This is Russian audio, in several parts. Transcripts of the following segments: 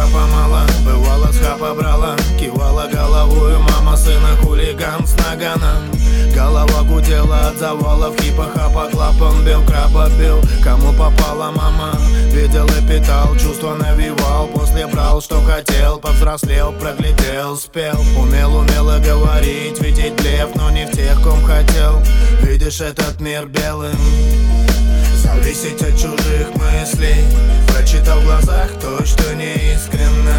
папа мало, бывало с хапа брала, кивала головою мама сына хулиган с наганом. Голова гудела от завалов, хипа-хапа, клапан бил, краба бил. Кому попала мама, видел и питал, чувства навевал. После брал, что хотел, повзрослел, проглядел, спел. Умело говорить, видеть блеф, но не в тех, ком хотел. Видишь этот мир белым, зависеть от чужих мыслей. Прочитал в глазах то, что неискренно,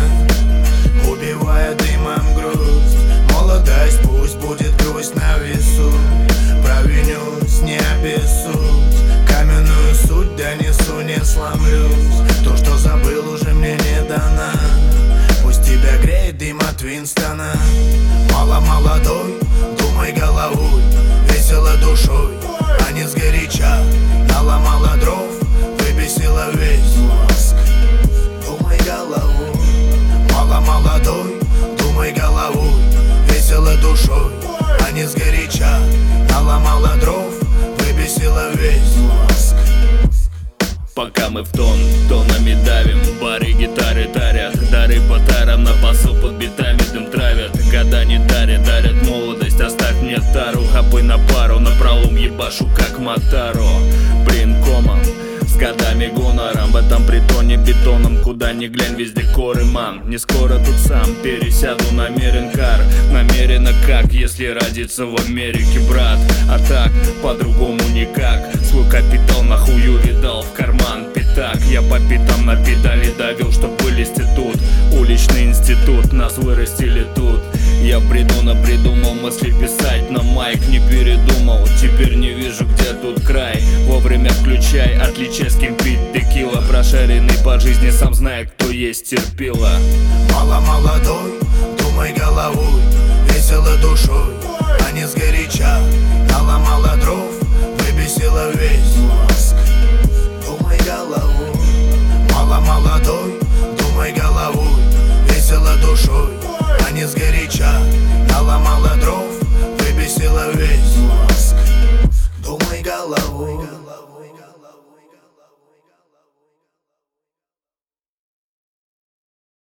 убивая дымом грусть. Молодость пусть будет грусть на весу, провинюсь, не обессудь. Каменную суть донесу, не сломлюсь. То, что забыл, уже мне не дано. Пусть тебя греет дым от Винстона. Мало молодой, думай головой, весело душой, а не сгоряча. Наломала дров, выбесила весь мозг. Думай головой, мало молодой, думай головой, весело душой, а не сгоряча. Наломала дров, выбесила весь мозг. Пока мы в тонами давим, бары, гитары тарят, дары по тарам, на басу под битами дым травят. Года не дарят молодость, оставь мне тару. Хапы на пару, на пролом ебашу как Мотаро. Блин, комом, с годами гонором, в этом притоне бетоном, куда ни глянь, везде коры, ман. Не скоро тут сам пересяду, намерен кар. Намеренно как, если родиться в Америке, брат. А так, по-другому никак. Свой капитал на хую видал, в карман пятак. Я по пятам на педали давил, чтоб вылезти тут. Уличный институт, нас вырастили тут. Я придумал мысли писать, но майк не передумал. Теперь не вижу, где тут край. Вовремя включай, отличие с кем пить текила. Прошаренный по жизни, сам знает, кто есть терпила. Мало молодой, думай головой, весело душой, а не сгоряча. Наломала дров, выбесила весь мозг. Думай головой, мало молодой, думай головой, весело душой, а не сгоряча. Наломала дров, выбесила весь мозг. Думай головой.